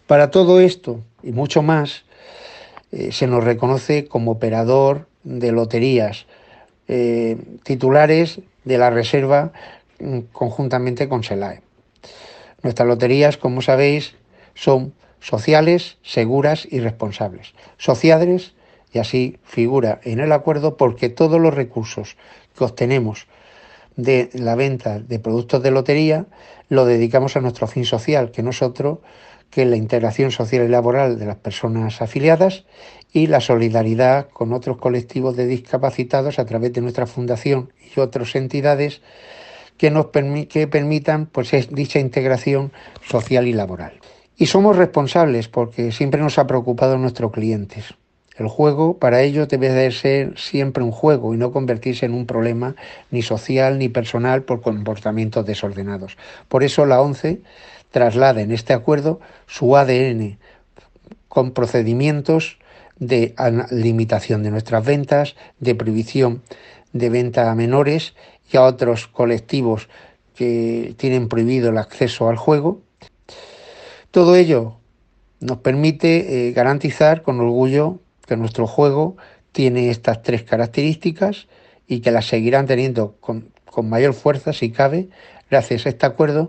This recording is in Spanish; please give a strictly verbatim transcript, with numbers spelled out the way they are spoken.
Para todo esto y mucho más, eh, se nos reconoce como operador de loterías, eh, titulares de la reserva mm, conjuntamente con SELAE. Nuestras loterías, como sabéis, son sociales, seguras y responsables. Sociales, y así figura en el acuerdo, porque todos los recursos que obtenemos de la venta de productos de lotería lo dedicamos a nuestro fin social, que nosotros, que es la integración social y laboral de las personas afiliadas y la solidaridad con otros colectivos de discapacitados a través de nuestra fundación y otras entidades que nos permi que permitan pues es dicha integración social y laboral. Y somos responsables porque siempre nos ha preocupado nuestros clientes. El juego para ellos debe de ser siempre un juego y no convertirse en un problema ni social ni personal por comportamientos desordenados. Por eso la ONCE traslada en este acuerdo su A D N con procedimientos de limitación de nuestras ventas, de prohibición de venta a menores y a otros colectivos que tienen prohibido el acceso al juego. Todo ello nos permite eh, garantizar con orgullo que nuestro juego tiene estas tres características y que las seguirán teniendo con, con mayor fuerza, si cabe, gracias a este acuerdo,